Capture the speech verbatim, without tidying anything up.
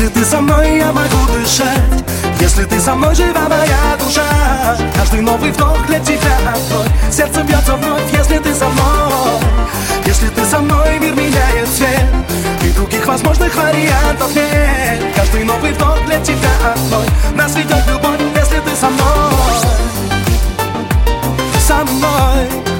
Если ты со мной, я могу дышать. Если ты со мной, жива моя душа. Каждый новый вдох для тебя одной. Сердце бьется вновь, если ты со мной. Если ты со мной, мир меняет цвет, и других возможных вариантов нет. Каждый новый вдох для тебя одной. Нас ведет любовь, если ты со мной. Со мной.